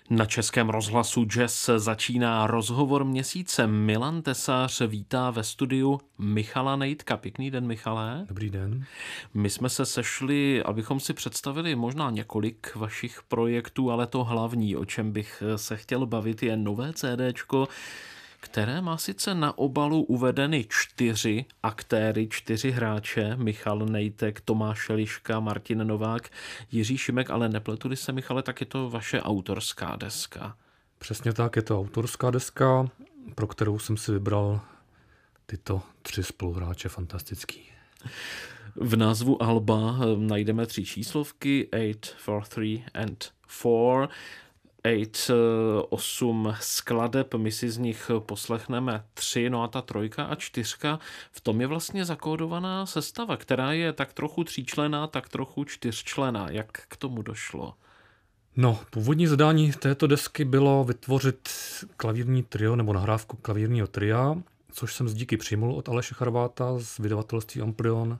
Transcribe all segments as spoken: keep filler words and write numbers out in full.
Na Českém rozhlasu Jazz začíná rozhovor měsíce. Milan Tesař vítá ve studiu Michala Nejtka. Pěkný den, Michale. Dobrý den. My jsme se sešli, abychom si představili možná několik vašich projektů, ale to hlavní, o čem bych se chtěl bavit, je nové CDčko, které má sice na obalu uvedeny čtyři aktéry, čtyři hráče, Michal Nejtek, Tomáš Eliška, Martin Novák, Jiří Šimek, ale nepletu se, Michale, tak je to vaše autorská deska. Přesně tak, je to autorská deska, pro kterou jsem si vybral tyto tři spoluhráče fantastický. V názvu alba najdeme tři číslovky, osm, čtyři, tři and čtyři. osm, osm skladeb, my si z nich poslechneme tři, no a ta trojka a čtyřka, v tom je vlastně zakódovaná sestava, která je tak trochu tříčlenná, tak trochu čtyřčlenná. Jak k tomu došlo? No, původní zadání této desky bylo vytvořit klavírní trio nebo nahrávku klavírního tria, což jsem z díky přijmul od Aleše Charváta z vydavatelství Amprion.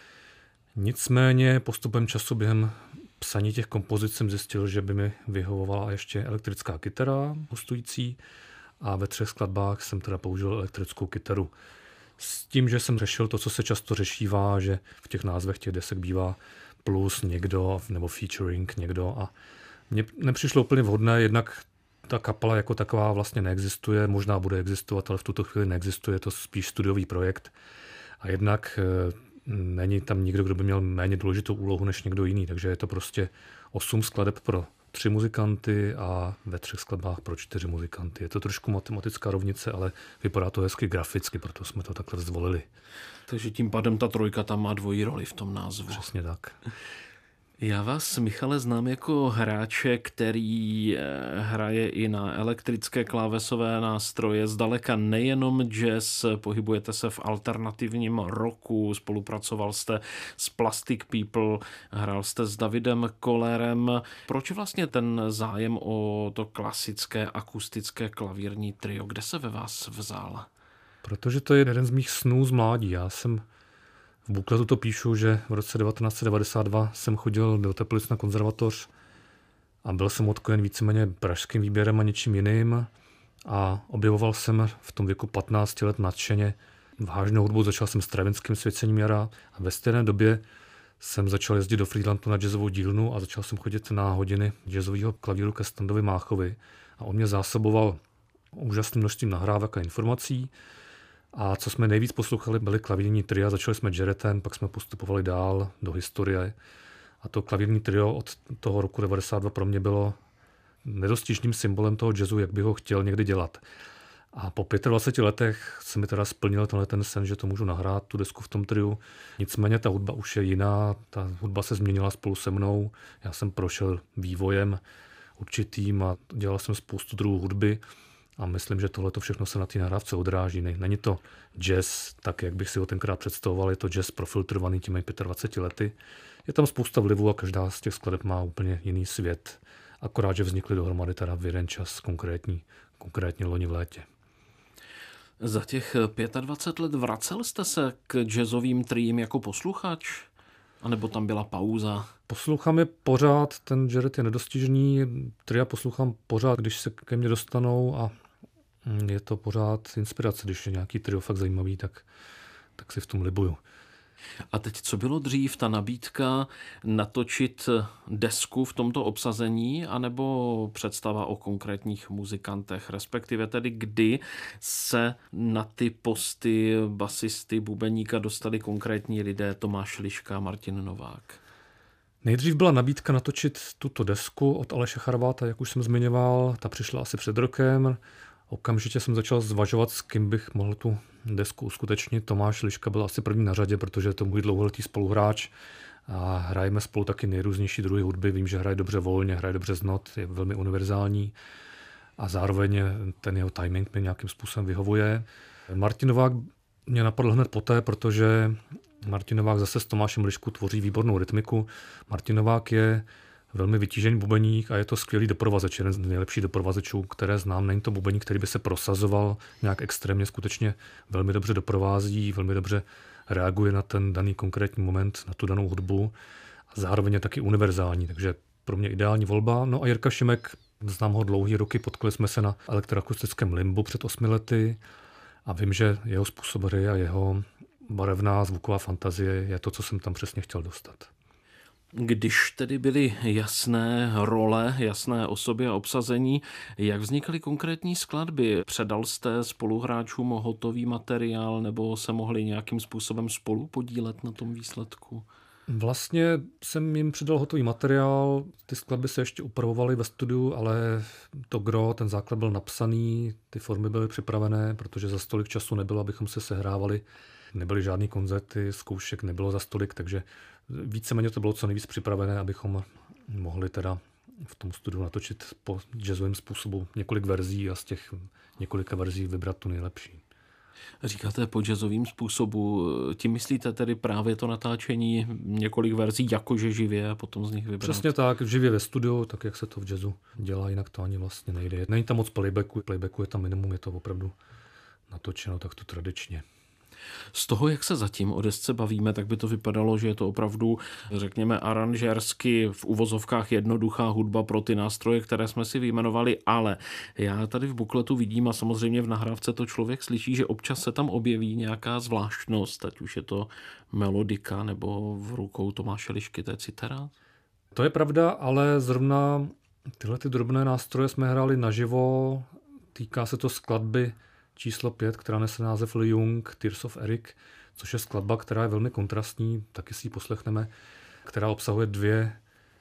Nicméně postupem času během psaní těch kompozic jsem zjistil, že by mi vyhovovala ještě elektrická kytara hostující a ve třech skladbách jsem teda použil elektrickou kytaru. S tím, že jsem řešil to, co se často řešívá, že v těch názvech těch desek bývá plus někdo nebo featuring někdo a mně nepřišlo úplně vhodné, jednak ta kapela jako taková vlastně neexistuje, možná bude existovat, ale v tuto chvíli neexistuje, je to spíš studiový projekt a jednak není tam nikdo, kdo by měl méně důležitou úlohu než někdo jiný, takže je to prostě osm skladeb pro tři muzikanty a ve třech skladbách pro čtyři muzikanty. Je to trošku matematická rovnice, ale vypadá to hezky graficky, proto jsme to takhle zvolili. Takže tím pádem ta trojka tam má dvojí roli v tom názvu. Přesně tak. Já vás, Michale, znám jako hráče, který hraje i na elektrické klávesové nástroje, zdaleka nejenom jazz, pohybujete se v alternativním rocku, spolupracoval jste s Plastic People, hrál jste s Davidem Kollerem. Proč vlastně ten zájem o to klasické akustické klavírní trio, kde se ve vás vzal? Protože to je jeden z mých snů z mládí. Já jsem v bukletu to píšu, že v roce devatenáct set devadesát dva jsem chodil do Teplic na konzervatoř a byl jsem odkojen víceméně pražským výběrem a něčím jiným a objevoval jsem v tom věku patnácti let nadšeně vážnou hudbu. Začal jsem s Stravinským Svěcením jara a ve stejné době jsem začal jezdit do Friedlandu na jazzovou dílnu a začal jsem chodit na hodiny jazzového klavíru ke Standovi Máchovi a on mě zásoboval úžasným množstvím nahrávek a informací. A co jsme nejvíc poslouchali, byly klavírní tria, začali jsme Jarrettem, pak jsme postupovali dál do historie. A to klavírní trio od toho roku devadesát dva pro mě bylo nedostižným symbolem toho jazzu, jak bych ho chtěl někdy dělat. A po dvaceti pěti letech se mi teda splnil tenhle ten sen, že to můžu nahrát, tu desku v tom triu. Nicméně ta hudba už je jiná, ta hudba se změnila spolu se mnou. Já jsem prošel vývojem určitým a dělal jsem spoustu druhů hudby. A myslím, že tohle všechno se na té nahrávce odráží. Není to jazz, tak jak bych si ho tenkrát představoval, je to jazz profiltrovaný těmi dvaceti pěti lety. Je tam spousta vlivů a každá z těch skladeb má úplně jiný svět. Akorát, že vznikly dohromady teda v jeden čas, konkrétní, konkrétně loni v létě. Za těch dvacet pět let vracel jste se k jazzovým triím jako posluchač? A nebo tam byla pauza? Poslouchám je pořád, ten Jarrett je nedostižný, tria poslouchám pořád, když se ke mně dostanou a je to pořád inspirace, když je nějaký trio fakt zajímavý, tak, tak si v tom libuju. A teď, co bylo dřív, ta nabídka natočit desku v tomto obsazení, anebo představa o konkrétních muzikantech, respektive tedy kdy se na ty posty basisty, bubeníka dostali konkrétní lidé, Tomáš Eliška, Martin Novák? Nejdřív byla nabídka natočit tuto desku od Aleše Charváta, jak už jsem zmiňoval, ta přišla asi před rokem. Okamžitě jsem začal zvažovat, s kým bych mohl tu desku uskutečnit. Tomáš Eliška byl asi první na řadě, protože je to můj dlouholetý spoluhráč a hrajeme spolu taky nejrůznější druhy hudby. Vím, že hraje dobře volně, hraje dobře z not, je velmi univerzální a zároveň ten jeho timing mi nějakým způsobem vyhovuje. Martin Novák mě napadl hned poté, protože Martin Novák zase s Tomášem Eliškou tvoří výbornou rytmiku. Martin Novák je velmi vytížený bubeník a je to skvělý doprovazeč, jeden z nejlepších doprovazečů, které znám. Není to bubeník, který by se prosazoval nějak extrémně, skutečně velmi dobře doprovází, velmi dobře reaguje na ten daný konkrétní moment, na tu danou hudbu a zároveň je taky univerzální, takže pro mě ideální volba. No a Jirka Šimek Znám ho dlouhý roky, potkali jsme se na elektroakustickém Limbu před osmi lety a vím, že jeho způsob hry a jeho barevná zvuková fantazie je to, co jsem tam přesně chtěl dostat. Když tedy byly jasné role, jasné osoby a obsazení, jak vznikaly konkrétní skladby? Předal jste spoluhráčům hotový materiál nebo se mohli nějakým způsobem spolu podílet na tom výsledku? Vlastně jsem jim přidal hotový materiál, ty skladby se ještě upravovaly ve studiu, ale to gro, ten základ byl napsaný, ty formy byly připravené, protože za stolik času nebylo, abychom se sehrávali. Nebyly žádný koncerty, zkoušek nebylo za stolik, takže víceméně to bylo co nejvíc připravené, abychom mohli teda v tom studiu natočit po jazzovém způsobu několik verzí a z těch několika verzí vybrat tu nejlepší. Říkáte po jazzovým způsobu, tím myslíte tedy právě to natáčení několik verzí jakože živě a potom z nich vybrat? Přesně tak, živě ve studiu, tak jak se to v jazzu dělá, jinak to ani vlastně nejde. Není tam moc playbacku, playbacku je tam minimum, je to opravdu natočeno takto tradičně. Z toho, jak se zatím o desce bavíme, tak by to vypadalo, že je to opravdu, řekněme, aranžérsky v uvozovkách jednoduchá hudba pro ty nástroje, které jsme si vyjmenovali, ale já tady v bukletu vidím a samozřejmě v nahrávce to člověk slyší, že občas se tam objeví nějaká zvláštnost, ať už je to melodika nebo v rukou Tomáše Lišky, to je citera. To je pravda, ale zrovna tyhle ty drobné nástroje jsme hráli naživo, týká se to skladby číslo pět, která nese název Lee Jung, Tears of Eric, což je skladba, která je velmi kontrastní, taky si ji poslechneme, která obsahuje dvě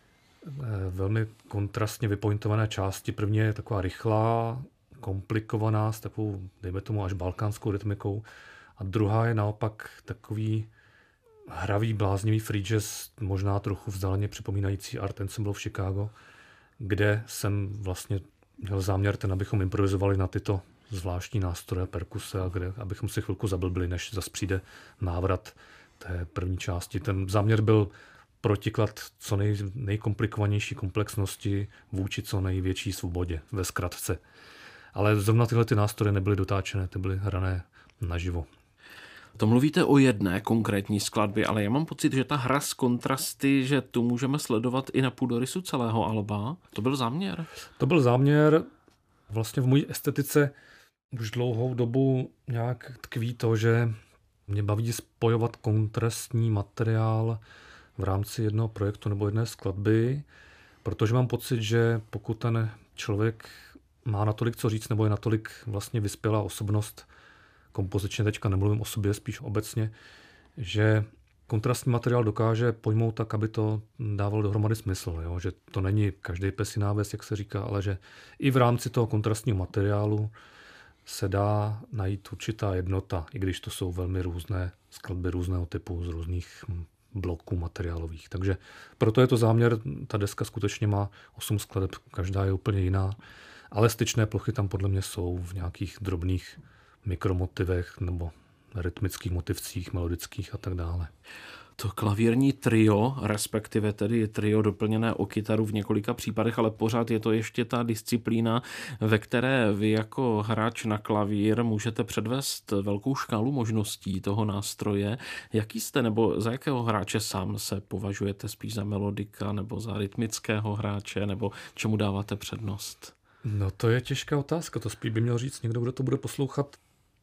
velmi kontrastně vypointované části. První je taková rychlá, komplikovaná, s takovou, dejme tomu, až balkánskou rytmikou. A druhá je naopak takový hravý, bláznivý free jazz, možná trochu vzdáleně připomínající Art Ensemble v Chicago, kde jsem vlastně měl záměr ten, abychom improvizovali na tyto zvláštní nástroje, perkuse, a kde, abychom si chvilku zablbli, než zas přijde návrat té první části. Ten záměr byl protiklad co nej, nejkomplikovanější komplexnosti vůči co největší svobodě ve zkratce. Ale zrovna tyhle ty nástroje nebyly dotáčené, ty byly hrané naživo. To mluvíte o jedné konkrétní skladbě, ale já mám pocit, že ta hra s kontrasty, že tu můžeme sledovat i na půdorysu celého alba. To byl záměr? To byl záměr. Vlastně v mojí estetice už dlouhou dobu nějak tkví to, že mě baví spojovat kontrastní materiál v rámci jednoho projektu nebo jedné skladby, protože mám pocit, že pokud ten člověk má natolik co říct nebo je natolik vlastně vyspělá osobnost, kompozičně teďka nemluvím o sobě, spíš obecně, že kontrastní materiál dokáže pojmout tak, aby to dávalo dohromady smysl. Jo? Že to není každý pes jiná věc, jak se říká, ale že i v rámci toho kontrastního materiálu se dá najít určitá jednota, i když to jsou velmi různé skladby různého typu z různých bloků materiálových. Takže proto je to záměr, ta deska skutečně má osm skladeb, každá je úplně jiná, ale styčné plochy tam podle mě jsou v nějakých drobných mikromotivech nebo rytmických motivcích, melodických a tak dále. To klavírní trio, respektive tedy trio doplněné o kytaru v několika případech, ale pořád je to ještě ta disciplína, ve které vy jako hráč na klavír můžete předvést velkou škálu možností toho nástroje. Jaký jste, nebo za jakého hráče sám se považujete, spíš za melodika nebo za rytmického hráče, nebo čemu dáváte přednost? No to je těžká otázka, to spíš by měl říct někdo, kdo to bude poslouchat.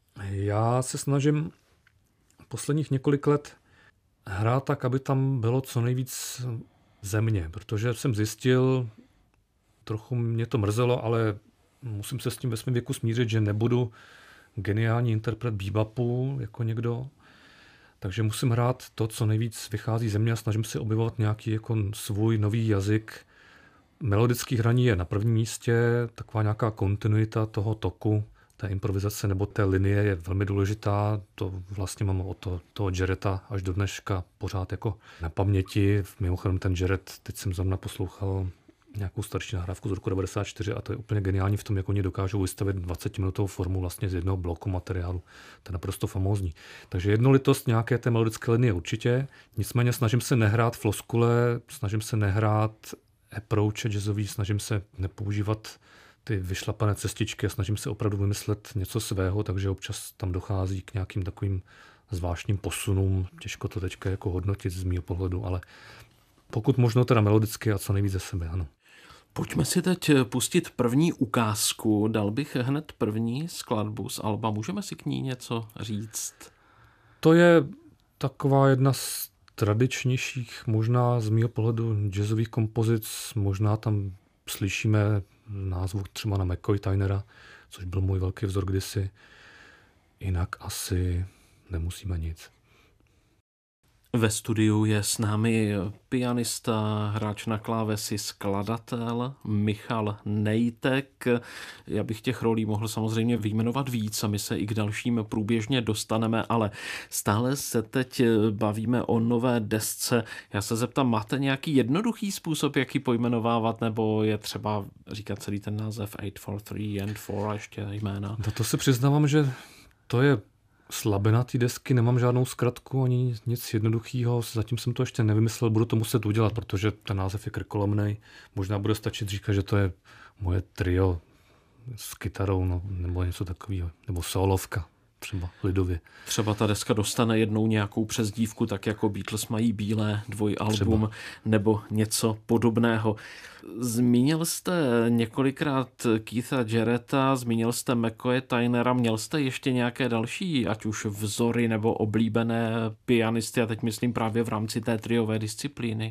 Já se snažím posledních několik let hrát tak, aby tam bylo co nejvíc země, protože jsem zjistil, trochu mě to mrzelo, ale musím se s tím ve svém věku smířit, že nebudu geniální interpret bebopu jako někdo, takže musím hrát to, co nejvíc vychází země a snažím se objevovat nějaký jako svůj nový jazyk. Melodický hraní je na prvním místě, taková nějaká kontinuita toho toku, té improvizace nebo té linie je velmi důležitá. To vlastně mám od to, toho Jarretta až do dneška pořád jako na paměti. Mimochodem ten Jarrett, teď jsem zrovna poslouchal nějakou starší nahrávku z roku devadesát čtyři a to je úplně geniální v tom, jak oni dokážou vystavit dvacetiminutovou formu vlastně z jednoho bloku materiálu. To je naprosto famózní. Takže jednolitost nějaké té melodické linie určitě. Nicméně snažím se nehrát floskule, snažím se nehrát approache jazzový, snažím se nepoužívat ty vyšlapané cestičky a snažím se opravdu vymyslet něco svého, takže občas tam dochází k nějakým takovým zvláštním posunům. Těžko to teďka jako hodnotit z mýho pohledu, ale pokud možno teda melodicky a co nejvíc ze sebe, ano. Pojďme si teď pustit první ukázku. Dal bych hned první skladbu z alba. Můžeme si k ní něco říct? To je taková jedna z tradičnějších, možná z mého pohledu jazzových kompozic. Možná tam slyšíme názvu třeba na McCoy Tynera, což byl můj velký vzor kdysi. Jinak asi nemusíme nic. Ve studiu je s námi pianista, hráč na klávesi, skladatel Michal Nejtek. Já bych těch rolí mohl samozřejmě vyjmenovat víc a my se i k dalším průběžně dostaneme, ale stále se teď bavíme o nové desce. Já se zeptám, máte nějaký jednoduchý způsob, jak ji pojmenovávat, nebo je třeba říkat celý ten název osm, čtyři, tři and čtyři a ještě jména? No to se přiznávám, že to je slabina té desky, nemám žádnou zkratku ani nic jednoduchého, zatím jsem to ještě nevymyslel, budu to muset udělat, protože ten název je krkolomnej. Možná bude stačit říkat, že to je moje trio s kytarou, no, nebo něco takového, nebo solovka, třeba lidově. Třeba ta deska dostane jednou nějakou přezdívku, tak jako Beatles mají bílé dvojalbum, třeba, nebo něco podobného. Zmínil jste několikrát Keitha Jarretta, zmínil jste McCoye Tynera, měl jste ještě nějaké další, ať už vzory nebo oblíbené pianisty, a teď myslím právě v rámci té triové disciplíny?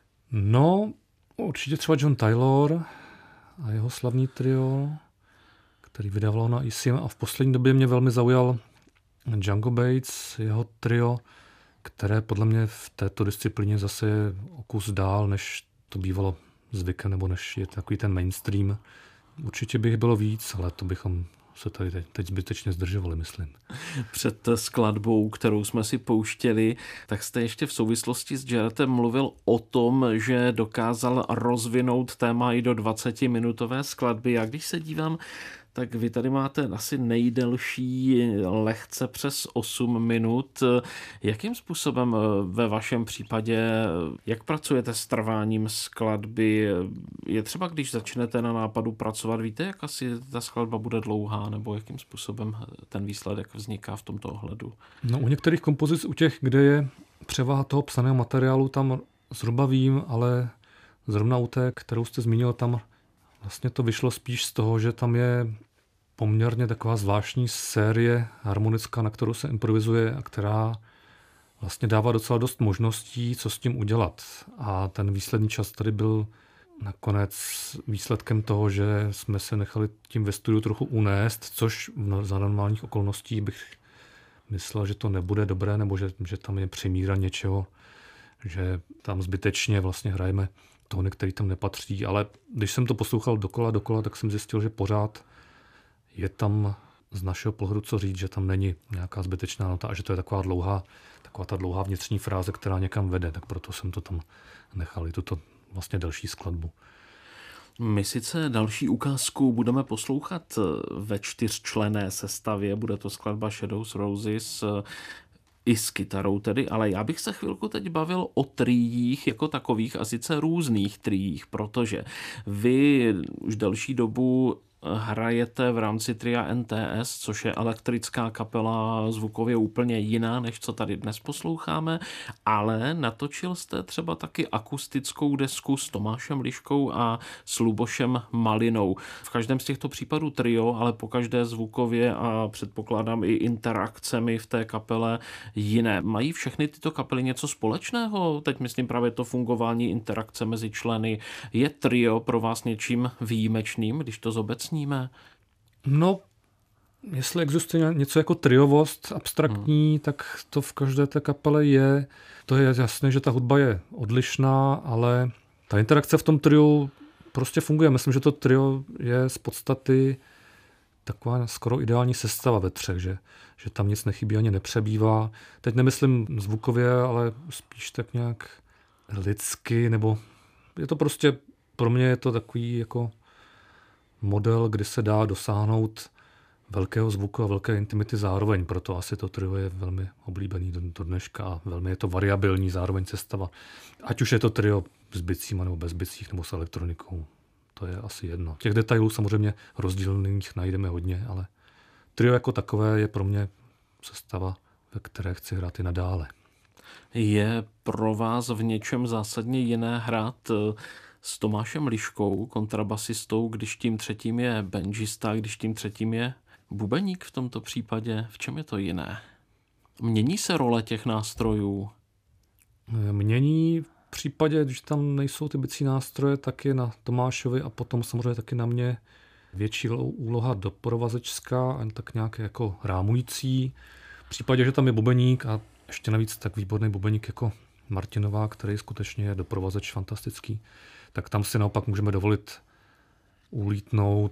No, určitě třeba John Taylor a jeho slavný trio, který vydávalo na E C M, a v poslední době mě velmi zaujal Django Bates, jeho trio, které podle mě v této disciplíně zase je o kus dál, než to bývalo zvykem, nebo než je takový ten mainstream. Určitě bych bylo víc, ale to bychom se tady teď, teď zbytečně zdržovali, myslím. Před skladbou, kterou jsme si pouštěli, tak jste ještě v souvislosti s Jarrettem mluvil o tom, že dokázal rozvinout téma i do dvacetiminutové skladby. Já když se dívám, tak vy tady máte asi nejdelší, lehce přes osm minut. Jakým způsobem ve vašem případě, jak pracujete s trváním skladby? Je třeba, když začnete na nápadu pracovat, víte, jak asi ta skladba bude dlouhá, nebo jakým způsobem ten výsledek vzniká v tomto ohledu? No, u některých kompozic, u těch, kde je převaha toho psaného materiálu, tam zhruba vím, ale zrovna u té, kterou jste zmínil, tam vlastně to vyšlo spíš z toho, že tam je poměrně taková zvláštní série harmonická, na kterou se improvizuje a která vlastně dává docela dost možností, co s tím udělat. A ten výsledný čas tady byl nakonec výsledkem toho, že jsme se nechali tím ve studiu trochu unést, což za normálních okolností bych myslel, že to nebude dobré, nebo že, že tam je přemíra něčeho, že tam zbytečně vlastně hrajeme tóny, který tam nepatří. Ale když jsem to poslouchal dokola, dokola, tak jsem zjistil, že pořád je tam z našeho pohledu co říct, že tam není nějaká zbytečná nota a že to je taková dlouhá, taková ta dlouhá vnitřní fráze, která někam vede, tak proto jsem to tam nechal, i tuto vlastně další skladbu. My sice další ukázku budeme poslouchat ve čtyřčlenné sestavě, bude to skladba Shadows Roses, i s kytarou tedy, ale já bych se chvilku teď bavil o triích jako takových, a sice různých triích, protože vy už delší dobu hrajete v rámci tria N T S, což je elektrická kapela, zvukově úplně jiná, než co tady dnes posloucháme, ale natočil jste třeba taky akustickou desku s Tomášem Liškou a s Lubošem Malinou. V každém z těchto případů trio, ale po každé zvukově a předpokládám i interakcemi v té kapele jiné. Mají všechny tyto kapely něco společného? Teď myslím právě to fungování interakce mezi členy. Je trio pro vás něčím výjimečným, když to zobecníme? No, jestli existuje něco jako triovost abstraktní, hmm. tak to v každé té kapele je. To je jasné, že ta hudba je odlišná, ale ta interakce v tom triu prostě funguje. Myslím, že to trio je z podstaty taková skoro ideální sestava ve třech, že, že tam nic nechybí ani nepřebývá. Teď nemyslím zvukově, ale spíš tak nějak lidsky, nebo je to prostě, pro mě je to takový jako model, kdy se dá dosáhnout velkého zvuku a velké intimity zároveň, proto asi to trio je velmi oblíbený do, do dneška a velmi je to variabilní zároveň sestava. Ať už je to trio s bicíma nebo bez bicích nebo s elektronikou, to je asi jedno. Těch detailů samozřejmě rozdílných najdeme hodně, ale trio jako takové je pro mě sestava, ve které chci hrát i nadále. Je pro vás v něčem zásadně jiné hrát s Tomášem Liškou, kontrabasistou, když tím třetím je benžista, když tím třetím je bubeník v tomto případě. V čem je to jiné? Mění se role těch nástrojů? Mění v případě, když tam nejsou ty bicí nástroje, tak je na Tomášovi a potom samozřejmě taky na mě větší úloha doprovazečská a tak nějaké jako rámující. V případě, že tam je bubeník a ještě navíc tak výborný bubeník jako Martinová, který skutečně je doprovazeč fantastický, tak tam si naopak můžeme dovolit ulítnout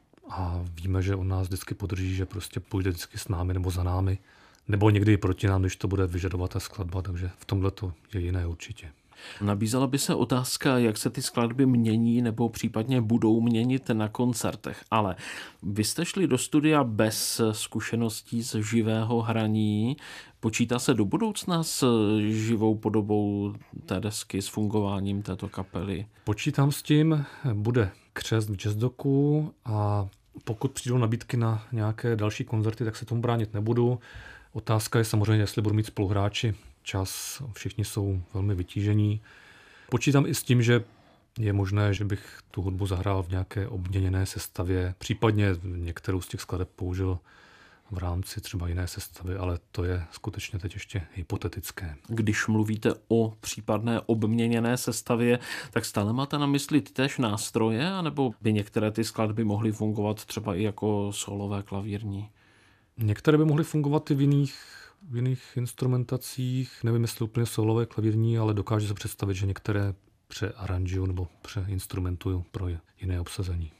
a víme, že on nás vždycky podrží, že prostě půjde vždycky s námi nebo za námi, nebo někdy i proti nám, když to bude vyžadovat ta skladba, takže v tomhle to je jiné určitě. Nabízela by se otázka, jak se ty skladby mění nebo případně budou měnit na koncertech, ale vy jste šli do studia bez zkušeností z živého hraní. Počítá se do budoucna s živou podobou té desky, s fungováním této kapely? Počítám s tím, bude křest v Jazzdoku a pokud přijdou nabídky na nějaké další koncerty, tak se tomu bránit nebudu. Otázka je samozřejmě, jestli budu mít spoluhráči čas, všichni jsou velmi vytížení. Počítám i s tím, že je možné, že bych tu hudbu zahrál v nějaké obměněné sestavě, případně některou z těch skladeb použil v rámci třeba jiné sestavy, ale to je skutečně teď ještě hypotetické. Když mluvíte o případné obměněné sestavě, tak stále máte na mysli tytéž nástroje, anebo by některé ty skladby mohly fungovat třeba i jako solové klavírní? Některé by mohly fungovat i v jiných, v jiných instrumentacích, nevím, jestli úplně solové klavírní, ale dokážu se představit, že některé přearanžuju nebo přeinstrumentuju pro jiné obsazení.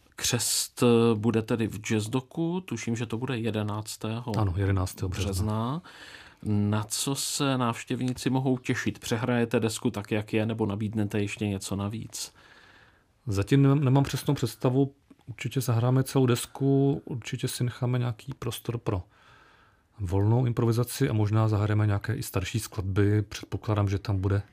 Křest bude tedy v Jazzdoku, tuším, že to bude jedenáctého Ano, jedenáctého března. Na co se návštěvníci mohou těšit? Přehrajete desku tak, jak je, nebo nabídnete ještě něco navíc? Zatím nemám přesnou představu. Určitě zahráme celou desku, určitě si necháme nějaký prostor pro volnou improvizaci a možná zahrajeme nějaké i starší skladby. Předpokládám, že tam bude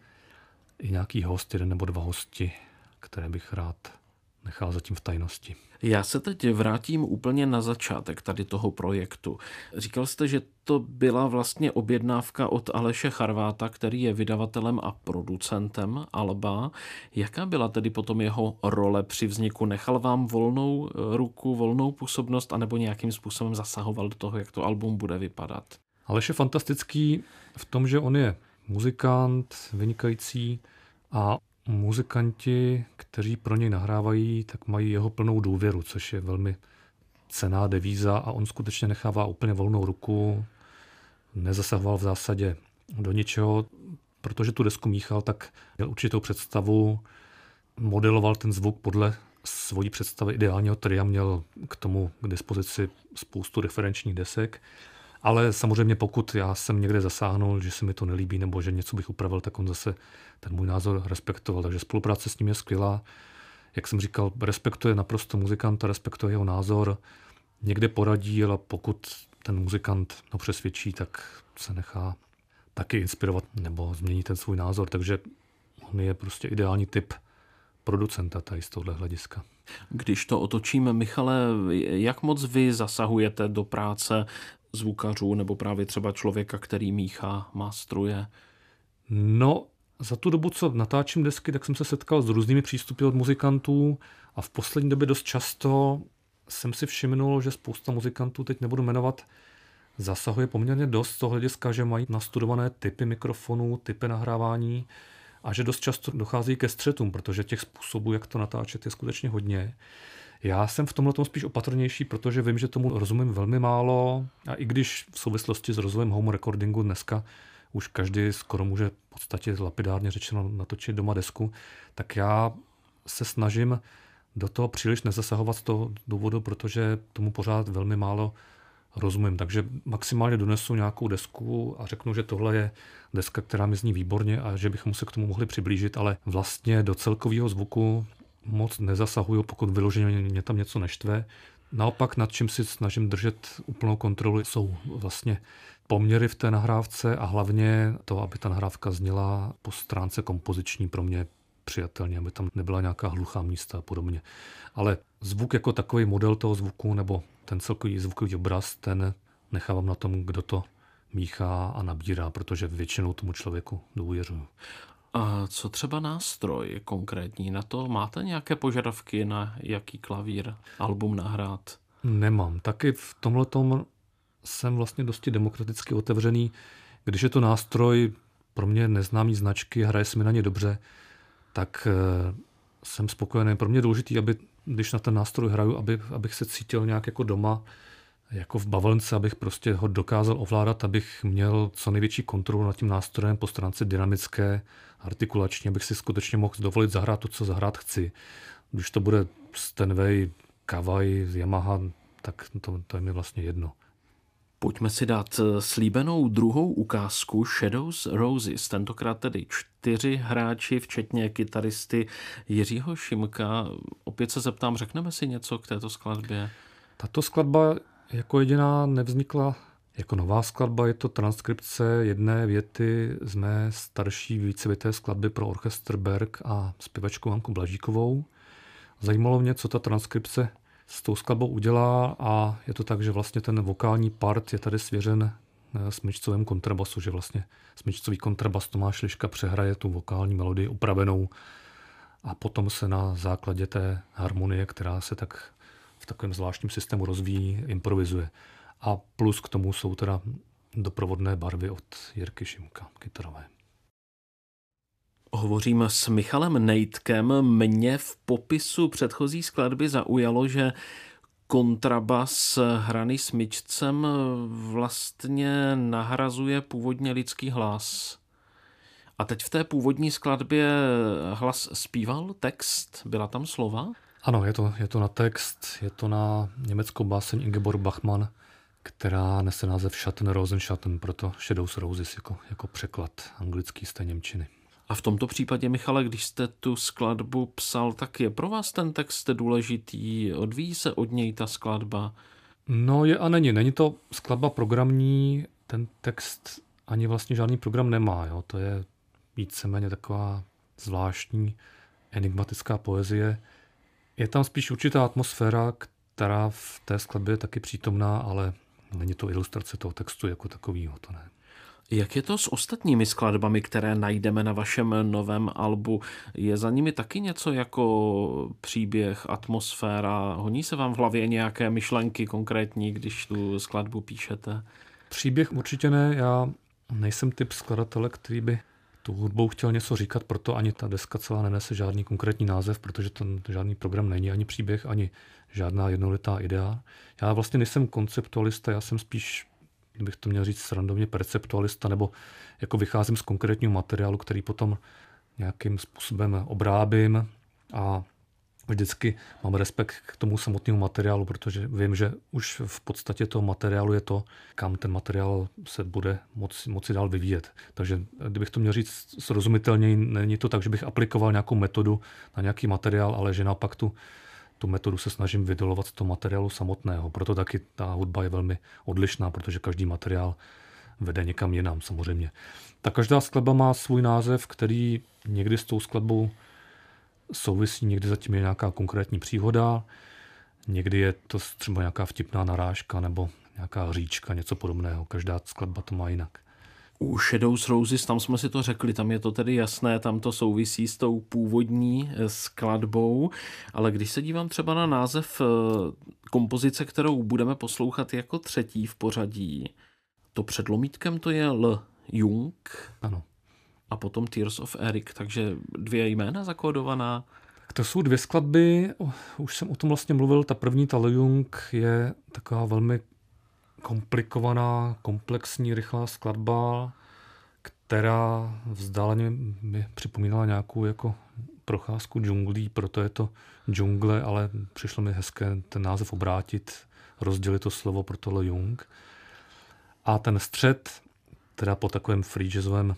i nějaký host, jeden nebo dva hosti, které bych rád nechal zatím v tajnosti. Já se teď vrátím úplně na začátek tady toho projektu. Říkal jste, že to byla vlastně objednávka od Aleše Charváta, který je vydavatelem a producentem alba. Jaká byla tedy potom jeho role při vzniku? Nechal vám volnou ruku, volnou působnost, anebo nějakým způsobem zasahoval do toho, jak to album bude vypadat? Aleš je fantastický v tom, že on je muzikant, vynikající a muzikanti, kteří pro něj nahrávají, tak mají jeho plnou důvěru, což je velmi cenná devíza a on skutečně nechává úplně volnou ruku, nezasahoval v zásadě do ničeho, protože tu desku míchal, tak měl určitou představu, modeloval ten zvuk podle svojí představy ideálního tria, měl k tomu k dispozici spoustu referenčních desek. Ale samozřejmě pokud já jsem někde zasáhnul, že se mi to nelíbí nebo že něco bych upravil, tak on zase ten můj názor respektoval. Takže spolupráce s ním je skvělá. Jak jsem říkal, respektuje naprosto muzikanta, respektuje jeho názor. Někde poradí, ale pokud ten muzikant ho přesvědčí, tak se nechá taky inspirovat nebo změní ten svůj názor. Takže on je prostě ideální typ producenta tady z tohle hlediska. Když to otočíme, Michale, jak moc vy zasahujete do práce zvukařů nebo právě třeba člověka, který míchá, mástruje? No, za tu dobu, co natáčím desky, tak jsem se setkal s různými přístupy od muzikantů a v poslední době dost často jsem si všimnul, že spousta muzikantů, teď nebudu jmenovat, zasahuje poměrně dost z toho hlediska, že mají nastudované typy mikrofonů, typy nahrávání a že dost často dochází ke střetům, protože těch způsobů, jak to natáčet, je skutečně hodně. Já jsem v tomhle tom spíš opatrnější, protože vím, že tomu rozumím velmi málo a i když v souvislosti s rozvojem home recordingu dneska už každý skoro může v podstatě lapidárně řečeno natočit doma desku, tak já se snažím do toho příliš nezasahovat z toho důvodu, protože tomu pořád velmi málo rozumím. Takže maximálně donesu nějakou desku a řeknu, že tohle je deska, která mi zní výborně a že bychom se k tomu mohli přiblížit, ale vlastně do celkového zvuku moc nezasahuju, pokud vyloženě mě tam něco neštve. Naopak, nad čím si snažím držet úplnou kontrolu, jsou vlastně poměry v té nahrávce a hlavně to, aby ta nahrávka zněla po stránce kompoziční pro mě přijatelně, aby tam nebyla nějaká hluchá místa a podobně. Ale zvuk jako takový model toho zvuku nebo ten celkový zvukový obraz, ten nechávám na tom, kdo to míchá a nabírá, protože většinou tomu člověku důvěřuju. A co třeba nástroj konkrétní? Na to máte nějaké požadavky, na jaký klavír album nahrát? Nemám. Taky v tomhletom jsem vlastně dosti demokraticky otevřený. Když je to nástroj pro mě neznámý značky, hraje se mi na ně dobře, tak jsem spokojený. Pro mě je důležitý, aby, když na ten nástroj hraju, aby, abych se cítil nějak jako doma, jako v bavlnce, abych prostě ho dokázal ovládat, abych měl co největší kontrolu nad tím nástrojem po stránce dynamické, artikulační, abych si skutečně mohl dovolit zahrát to, co zahrát chci. Když to bude Steinway, Kawai, Yamaha, tak to, to je mi vlastně jedno. Pojďme si dát slíbenou druhou ukázku Shadows Roses. Tentokrát tedy čtyři hráči, včetně kytaristy Jiřího Šimka. Opět se zeptám, řekneme si něco k této skladbě? Tato skladba jako jediná nevznikla jako nová skladba. Je to transkripce jedné věty z mé starší vícevěté skladby pro orchestr Berg a zpěvačku Hanku Blažíkovou. Zajímalo mě, co ta transkripce s tou skladbou udělá, a je to tak, že vlastně ten vokální part je tady svěřen smyčcovému kontrabasu, že vlastně smyčcový kontrabas Tomáš Liška přehraje tu vokální melodii upravenou a potom se na základě té harmonie, která se tak v takovém zvláštním systému rozvíjí, improvizuje. A plus k tomu jsou teda doprovodné barvy od Jirky Šimka, kytarové. Hovořím s Michalem Nejtkem. Mě v popisu předchozí skladby zaujalo, že kontrabas hraný smyčcem vlastně nahrazuje původně lidský hlas. A teď v té původní skladbě hlas zpíval, text, byla tam slova? Ano, je to, je to na text, je to na německou báseň Ingeborg Bachmann, která nese název Schatten Rosenschatten, proto Shadows Roses jako, jako překlad anglický z té němčiny. A v tomto případě, Michale, když jste tu skladbu psal, tak je pro vás ten text důležitý? Odvíjí se od něj ta skladba? No je a není. Není to skladba programní, ten text ani vlastně žádný program nemá. Jo. To je víceméně taková zvláštní enigmatická poezie. Je tam spíš určitá atmosféra, která v té skladbě je taky přítomná, ale není to ilustrace toho textu jako takovýho, to ne. Jak je to s ostatními skladbami, které najdeme na vašem novém albu? Je za nimi taky něco jako příběh, atmosféra? Honí se vám v hlavě nějaké myšlenky konkrétní, když tu skladbu píšete? Příběh určitě ne. Já nejsem typ skladatele, který by tu hudbou chtěl něco říkat, proto ani ta deska celá nenese žádný konkrétní název, protože to žádný program není, ani příběh, ani žádná jednolitá idea. Já vlastně nejsem konceptualista, já jsem spíš, kdybych to měl říct srandovně, perceptualista, nebo jako vycházím z konkrétního materiálu, který potom nějakým způsobem obrábím, a vždycky mám respekt k tomu samotnému materiálu, protože vím, že už v podstatě toho materiálu je to, kam ten materiál se bude moci, moci dál vyvíjet. Takže kdybych to měl říct srozumitelně, není to tak, že bych aplikoval nějakou metodu na nějaký materiál, ale že naopak tu Tu metodu se snažím vydolovat z toho materiálu samotného. Proto taky ta hudba je velmi odlišná, protože každý materiál vede někam jinam samozřejmě. Ta každá skladba má svůj název, který někdy s tou skladbou souvisí, někdy zatím je nějaká konkrétní příhoda, někdy je to třeba nějaká vtipná narážka nebo nějaká říčka, něco podobného. Každá skladba to má jinak. U Shadows Roses, tam jsme si to řekli, tam je to tedy jasné, tam to souvisí s tou původní skladbou, ale když se dívám třeba na název kompozice, kterou budeme poslouchat jako třetí v pořadí, to před lomítkem to je L. Jung. Ano. A potom Tears of Eric, takže dvě jména zakódovaná. To jsou dvě skladby, už jsem o tom vlastně mluvil, ta první, ta L. Jung, je taková velmi komplikovaná, komplexní, rychlá skladba, která vzdáleně mi připomínala nějakou jako procházku džunglí, proto je to džungle, ale přišlo mi hezké ten název obrátit, rozdělit to slovo pro tohle Jung. A ten střed, teda po takovém free jazzovém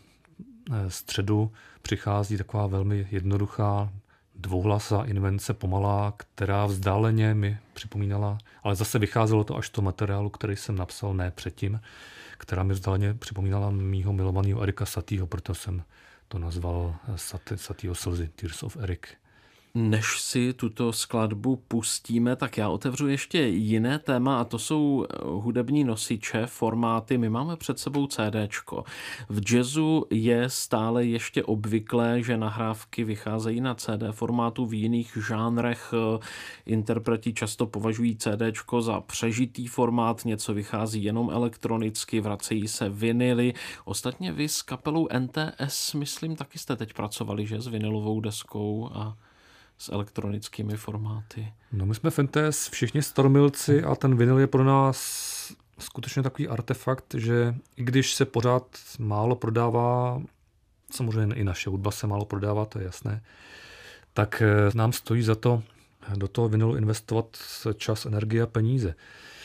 středu, přichází taková velmi jednoduchá, dvouhlasá invence, pomalá, která vzdáleně mi připomínala, ale zase vycházelo to až z toho materiálu, který jsem napsal ne předtím, která mi vzdáleně připomínala mýho milovaného Erika Satieho, proto jsem to nazval Satieho slzy, Tears of Eric. Než si tuto skladbu pustíme, tak já otevřu ještě jiné téma a to jsou hudební nosiče, formáty. My máme před sebou CDčko. V jazzu je stále ještě obvyklé, že nahrávky vycházejí na C D formátu, v jiných žánrech interpreti často považují CDčko za přežitý formát, něco vychází jenom elektronicky, vracejí se vinily. Ostatně vy s kapelou N T S, myslím, taky jste teď pracovali, že s vinilovou deskou a s elektronickými formáty. No my jsme v N T S všichni staromilci a ten vinyl je pro nás skutečně takový artefakt, že i když se pořád málo prodává, samozřejmě i naše hudba se málo prodává, to je jasné, tak nám stojí za to do toho vinylu investovat čas, energie a peníze.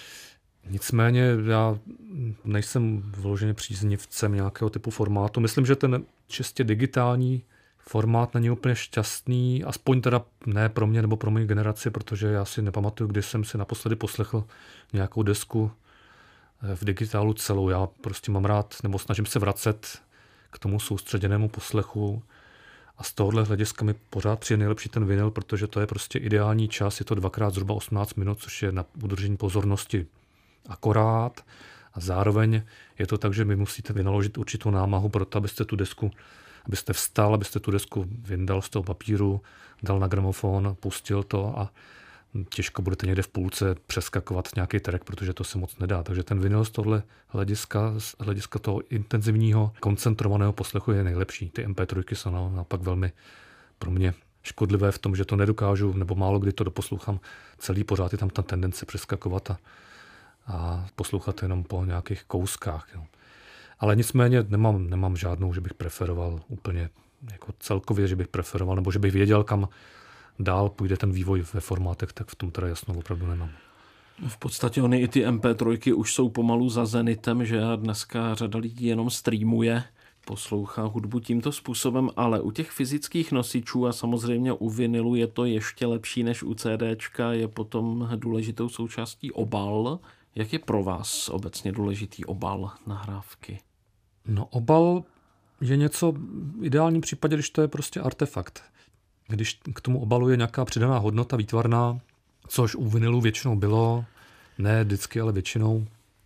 Nicméně já nejsem vloženě příznivcem nějakého typu formátu. Myslím, že ten čistě digitální formát není úplně šťastný, aspoň teda ne pro mě nebo pro moji generaci, protože já si nepamatuju, kdy jsem si naposledy poslechl nějakou desku v digitálu celou. Já prostě mám rád, nebo snažím se vracet k tomu soustředěnému poslechu a z tohohle hlediska mi pořád přijde nejlepší ten vinyl, protože to je prostě ideální čas, je to dvakrát zhruba osmnáct minut, což je na udržení pozornosti akorát a zároveň je to tak, že vy musíte vynaložit určitou námahu pro to, abyste tu desku abyste vstal, abyste tu desku vyndal z toho papíru, dal na gramofon, pustil to a těžko budete někde v půlce přeskakovat nějaký track, protože to se moc nedá. Takže ten vinyl z tohle hlediska, z hlediska toho intenzivního, koncentrovaného poslechu je nejlepší. Ty M P tři jsou naopak velmi pro mě škodlivé v tom, že to nedokážu, nebo málo kdy to doposlouchám celý, pořád je tam ta tendence přeskakovat a, a poslouchat jenom po nějakých kouskách. Jo. Ale nicméně nemám, nemám žádnou, že bych preferoval úplně jako celkově, že bych preferoval, nebo že bych věděl, kam dál půjde ten vývoj ve formátech, tak v tom teda jasno opravdu nemám. V podstatě oni i ty M P tři už jsou pomalu za zenitem, že dneska řada lidí jenom streamuje, poslouchá hudbu tímto způsobem, ale u těch fyzických nosičů a samozřejmě u vinilu je to ještě lepší než u CDčka, je potom důležitou součástí obal. Jak je pro vás obecně důležitý obal nahrávky? No obal je něco v ideálním případě, když to je prostě artefakt. Když k tomu obalu je nějaká přidaná hodnota výtvarná, což u vinilu většinou bylo, ne vždycky, ale většinou.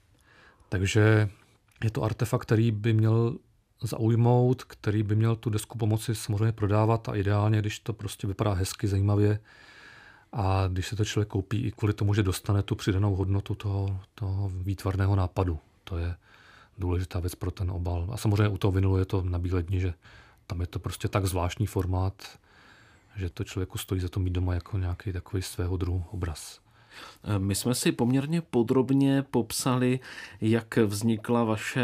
Takže je to artefakt, který by měl zaujmout, který by měl tu desku pomoci samozřejmě prodávat a ideálně, když to prostě vypadá hezky, zajímavě a když se to člověk koupí i kvůli tomu, že dostane tu přidanou hodnotu toho, toho výtvarného nápadu. To je důležitá věc pro ten obal. A samozřejmě u toho vinilu je to nabíledni, že tam je to prostě tak zvláštní formát, že to člověku stojí za to mít doma jako nějaký takový svého druhu obraz. My jsme si poměrně podrobně popsali, jak vznikla vaše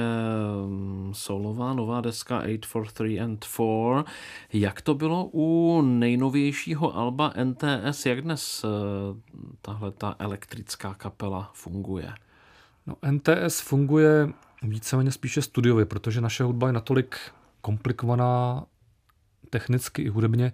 solová nová deska osm čtyři tři and čtyři. Jak to bylo u nejnovějšího alba N T S? Jak dnes tahle ta elektrická kapela funguje? No, N T S funguje víceméně spíše studiově, protože naše hudba je natolik komplikovaná technicky i hudebně,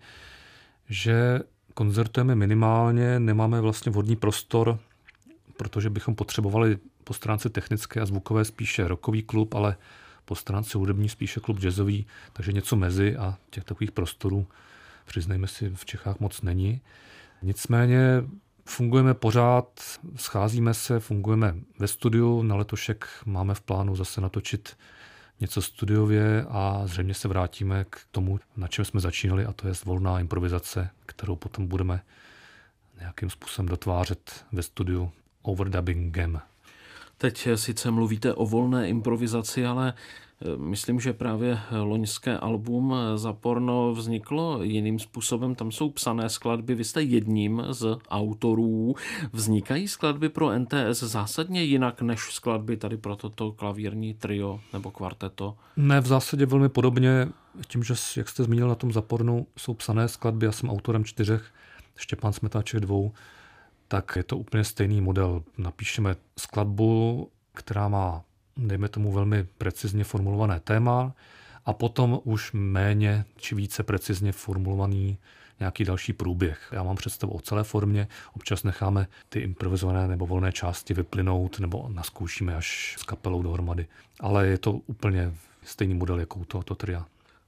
že koncertujeme minimálně, nemáme vlastně vhodný prostor, protože bychom potřebovali po stránce technické a zvukové spíše rockový klub, ale po stránce hudební spíše klub jazzový, takže něco mezi a těch takových prostorů, přiznejme si, v Čechách moc není. Nicméně fungujeme pořád, scházíme se, fungujeme ve studiu, na letošek máme v plánu zase natočit něco studiově a zřejmě se vrátíme k tomu, na čem jsme začínali, a to je volná improvizace, kterou potom budeme nějakým způsobem dotvářet ve studiu overdubbingem. Teď sice mluvíte o volné improvizaci, ale myslím, že právě loňské album Za porno vzniklo jiným způsobem. Tam jsou psané skladby, vy jste jedním z autorů. Vznikají skladby pro N T S zásadně jinak než skladby tady pro toto klavírní trio nebo kvarteto? Ne, v zásadě velmi podobně. Tím, že, jak jste zmínil, na tom Za porno jsou psané skladby, já jsem autorem čtyřech, Štěpán Smetáček dvou, tak je to úplně stejný model. Napíšeme skladbu, která má, dejme tomu, velmi precizně formulované téma a potom už méně či více precizně formulovaný nějaký další průběh. Já mám představu o celé formě, občas necháme ty improvizované nebo volné části vyplynout nebo naskoušíme až s kapelou dohromady. Ale je to úplně stejný model jako u tohoto tria.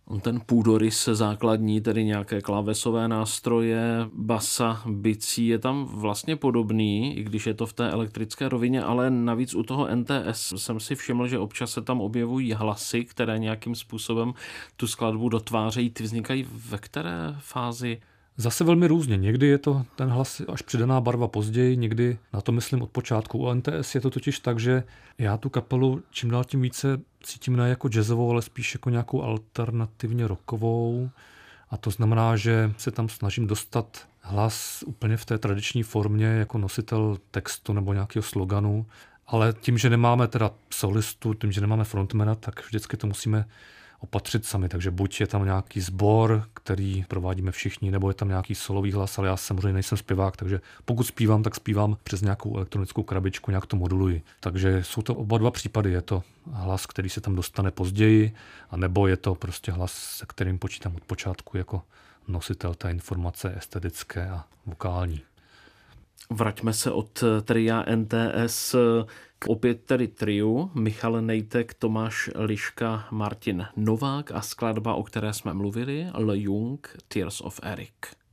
On ten půdorys základní, tedy nějaké klávesové nástroje, basa, bicí, je tam vlastně podobný, i když je to v té elektrické rovině, ale navíc u toho N T S jsem si všiml, že občas se tam objevují hlasy, které nějakým způsobem tu skladbu dotvářejí. Ty vznikají ve které fázi? Zase velmi různě. Někdy je to ten hlas až přidaná barva později, někdy na to myslím od počátku. U N T S je to totiž tak, že já tu kapelu čím dál tím více cítím ne jako jazzovou, ale spíš jako nějakou alternativně rockovou. A to znamená, že se tam snažím dostat hlas úplně v té tradiční formě jako nositel textu nebo nějakého sloganu. Ale tím, že nemáme teda solistu, tím, že nemáme frontmana, tak vždycky to musíme opatřit sami, takže buď je tam nějaký sbor, který provádíme všichni, nebo je tam nějaký solový hlas, ale já samozřejmě nejsem zpěvák, takže pokud zpívám, tak zpívám přes nějakou elektronickou krabičku, nějak to moduluji. Takže jsou to oba dva případy, je to hlas, který se tam dostane později, a nebo je to prostě hlas, se kterým počítám od počátku jako nositel té informace estetické a vokální. Vraťme se od tria N T S k opět tedy triu. Michal Nejtek, Tomáš Liška, Martin Novák a skladba, o které jsme mluvili, Le Jung, Tears of Eric.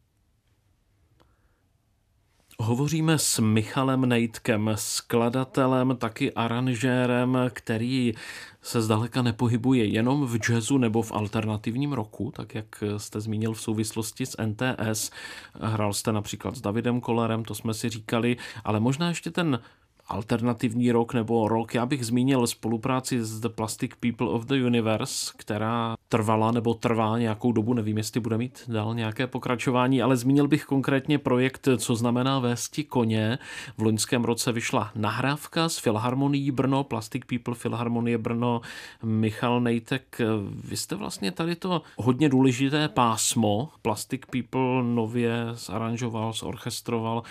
Hovoříme s Michalem Nejtkem, skladatelem, taky aranžérem, který se zdaleka nepohybuje jenom v jazzu nebo v alternativním rocku, tak jak jste zmínil v souvislosti s N T S. Hrál jste například s Davidem Kollerem, to jsme si říkali, ale možná ještě ten alternativní rock nebo rock. Já bych zmínil spolupráci s The Plastic People of the Universe, která trvala nebo trvá nějakou dobu, nevím, jestli bude mít dál nějaké pokračování, ale zmínil bych konkrétně projekt Co znamená vésti koně. V loňském roce vyšla nahrávka s Filharmonií Brno, Plastic People Filharmonie Brno. Michal Nejtek, vy jste vlastně tady to hodně důležité pásmo Plastic People nově zaranžoval, zorchestroval.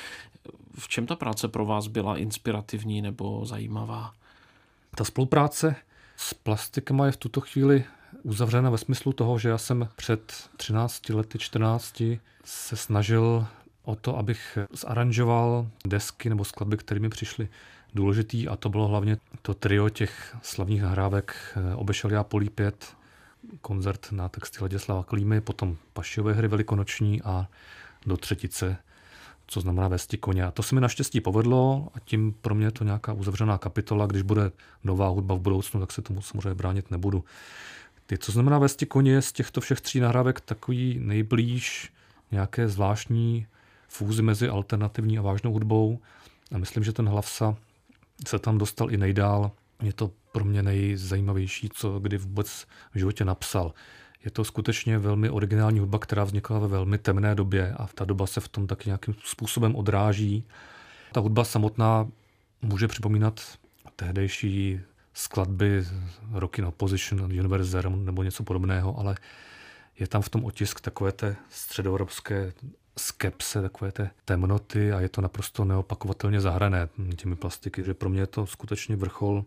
V čem ta práce pro vás byla inspirativní nebo zajímavá? Ta spolupráce s plastikama je v tuto chvíli uzavřena ve smyslu toho, že já jsem před třinácti lety, čtrnácti se snažil o to, abych zaranžoval desky nebo skladby, které mi přišly důležitý, a to bylo hlavně to trio těch slavných nahrávek Obešel já polí pět, koncert na texty Ladislava Klímy, potom Pašiové hry velikonoční a Do třetice Co znamená vésti koně. A to se mi naštěstí povedlo a tím pro mě je to nějaká uzavřená kapitola. Když bude nová hudba v budoucnu, tak se tomu samozřejmě bránit nebudu. Ty, Co znamená vésti koně, z těchto všech tří nahrávek takový nejblíž nějaké zvláštní fúzi mezi alternativní a vážnou hudbou. A myslím, že ten Hlavsa se tam dostal i nejdál. Je to pro mě nejzajímavější, co kdy vůbec v životě napsal. Je to skutečně velmi originální hudba, která vznikla ve velmi temné době a ta doba se v tom taky nějakým způsobem odráží. Ta hudba samotná může připomínat tehdejší skladby Rock in Opposition, Universe nebo něco podobného, ale je tam v tom otisk takové té středoevropské skepse, takové té temnoty a je to naprosto neopakovatelně zahrané těmi plastiky, že pro mě je to skutečně vrchol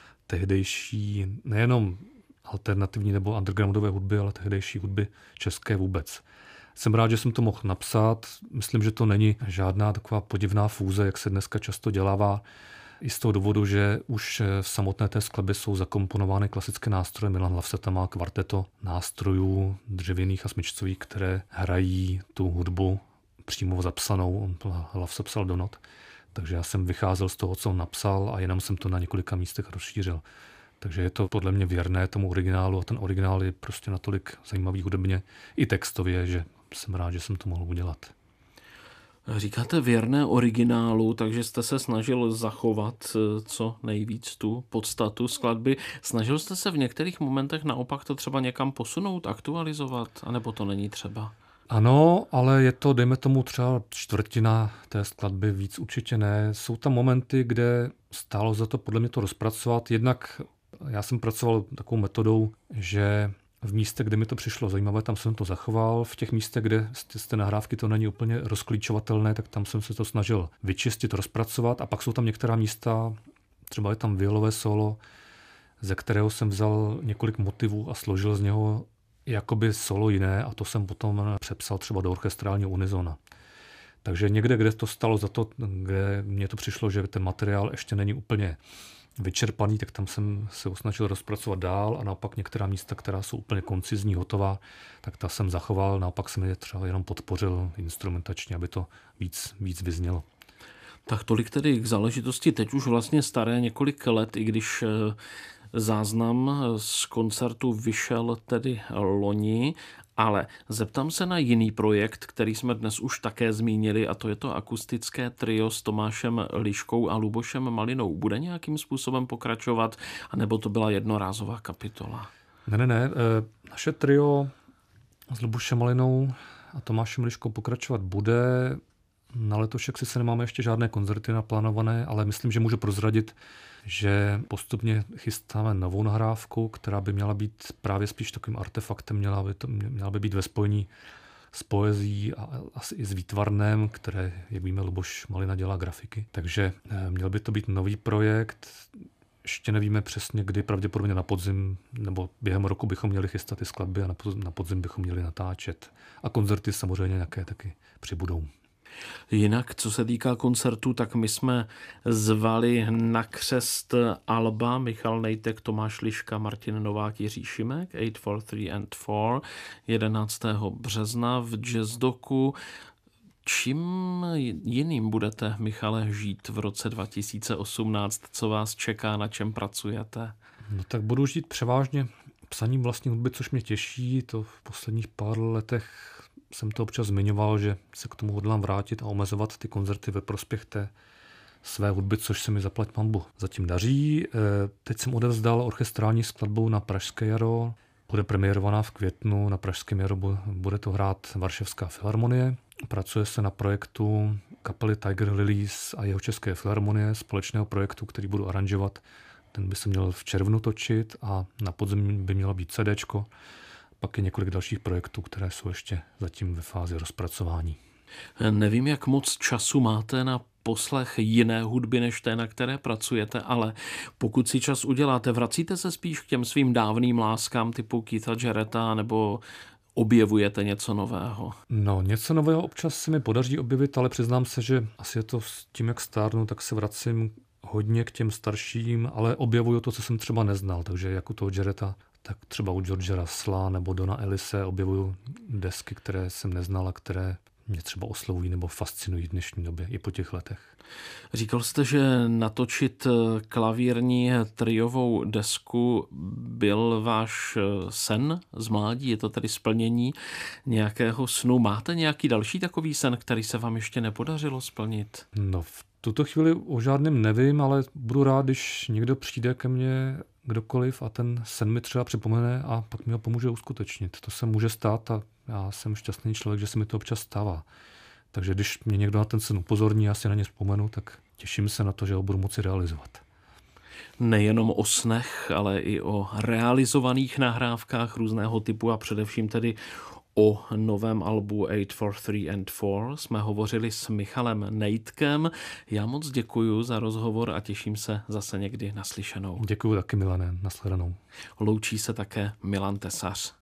tehdejší nejenom alternativní nebo undergroundové hudby, ale tehdejší hudby české vůbec. Jsem rád, že jsem to mohl napsat. Myslím, že to není žádná taková podivná fúze, jak se dneska často dělává. I z toho důvodu, že už v samotné té skladbě jsou zakomponovány klasické nástroje. Milan Hlavsa tam má kvarteto nástrojů dřevěných a smyčcových, které hrají tu hudbu přímo zapsanou. On Hlavsa psal do not. Takže já jsem vycházel z toho, co on napsal a jenom jsem to na několika místech rozšířil. Takže je to podle mě věrné tomu originálu a ten originál je prostě natolik zajímavý hudebně i textově, že jsem rád, že jsem to mohl udělat. Říkáte věrné originálu, takže jste se snažil zachovat co nejvíc tu podstatu skladby. Snažil jste se v některých momentech naopak to třeba někam posunout, aktualizovat, anebo to není třeba? Ano, ale je to, dejme tomu, třeba čtvrtina té skladby, víc určitě ne. Jsou tam momenty, kde stálo za to podle mě to rozpracovat. Jednak já jsem pracoval takovou metodou, že v místech, kde mi to přišlo zajímavé, tam jsem to zachoval. V těch místech, kde z té nahrávky to není úplně rozklíčovatelné, tak tam jsem se to snažil vyčistit, rozpracovat. A pak jsou tam některá místa, třeba je tam violové solo, ze kterého jsem vzal několik motivů a složil z něho jakoby solo jiné a to jsem potom přepsal třeba do orchestrálního unizona. Takže někde, kde to stalo za to, kde mně to přišlo, že ten materiál ještě není úplně vyčerpaný, tak tam jsem se usnažil rozpracovat dál a naopak některá místa, která jsou úplně koncizní, hotová, tak ta jsem zachoval, naopak jsem je třeba jenom podpořil instrumentačně, aby to víc, víc vyznělo. Tak tolik tedy k záležitosti, teď už vlastně staré několik let, i když záznam z koncertu vyšel tedy loni, ale zeptám se na jiný projekt, který jsme dnes už také zmínili, a to je to akustické trio s Tomášem Liškou a Lubošem Malinou. Bude nějakým způsobem pokračovat, anebo to byla jednorázová kapitola? Ne, ne, ne. Naše trio s Lubošem Malinou a Tomášem Liškou pokračovat bude. Na letošek si se nemáme ještě žádné koncerty naplánované, ale myslím, že můžu prozradit, že postupně chystáme novou nahrávku, která by měla být právě spíš takovým artefaktem, měla by, to, měla by být ve spojení s poezí a asi i s výtvarnem, které, jak víme, Luboš Malina dělá grafiky. Takže měl by to být nový projekt. Ještě nevíme přesně, kdy, pravděpodobně na podzim nebo během roku bychom měli chystat ty skladby a na podzim bychom měli natáčet. A koncerty samozřejmě nějaké taky přibudou. Jinak, co se týká koncertů, tak my jsme zvali na křest alba Michal Nejtek, Tomáš Liška, Martin Novák, Jiří Šimek, osm, čtyři, tři and čtyři, jedenáctého března v Jazzdoku. Čím jiným budete, Michale, žít v roce dva tisíce osmnáct? Co vás čeká, na čem pracujete? No tak budu žít převážně psaním vlastní hudby, což mě těší. To v posledních pár letech jsem to občas zmiňoval, že se k tomu hodlám vrátit a omezovat ty koncerty ve prospěch té své hudby, což se mi zaplať pambu zatím daří. Teď jsem odevzdal orchestrální skladbu na Pražské jaro. Bude premiérovaná v květnu. Na Pražském jaro bude to hrát Varšavská filharmonie. Pracuje se na projektu kapely Tiger Lilies a jeho České filharmonie, společného projektu, který budu aranžovat. Ten by se měl v červnu točit a na podzim by mělo být CDčko. Pak je několik dalších projektů, které jsou ještě zatím ve fázi rozpracování. Nevím, jak moc času máte na poslech jiné hudby než té, na které pracujete, ale pokud si čas uděláte, vracíte se spíš k těm svým dávným láskám typu Keitha Jarretta, nebo objevujete něco nového? No, něco nového občas se mi podaří objevit, ale přiznám se, že asi je to s tím, jak stárnu, tak se vracím hodně k těm starším, ale objevuju to, co jsem třeba neznal, takže jako toho Jarretta, tak třeba u George Russella nebo Dona Ellise objevuju desky, které jsem neznal a které mě třeba oslovují nebo fascinují v dnešní době i po těch letech. Říkal jste, že natočit klavírní triovou desku byl váš sen z mládí, je to tedy splnění nějakého snu. Máte nějaký další takový sen, který se vám ještě nepodařilo splnit? No, v tuto chvíli o žádném nevím, ale budu rád, když někdo přijde ke mně, kdokoliv, a ten sen mi třeba připomene a pak mi ho pomůže uskutečnit. To se může stát a já jsem šťastný člověk, že se mi to občas stává. Takže když mě někdo na ten sen upozorní, já si na ně vzpomenu, tak těším se na to, že ho budu moci realizovat. Nejenom o snech, ale i o realizovaných nahrávkách různého typu a především tedy o novém albu osm, čtyři, tři and čtyři jsme hovořili s Michalem Nejtkem. Já moc děkuju za rozhovor a těším se zase někdy naslyšenou. Děkuju taky, Milane, nashledanou. Loučí se také Milan Tesař.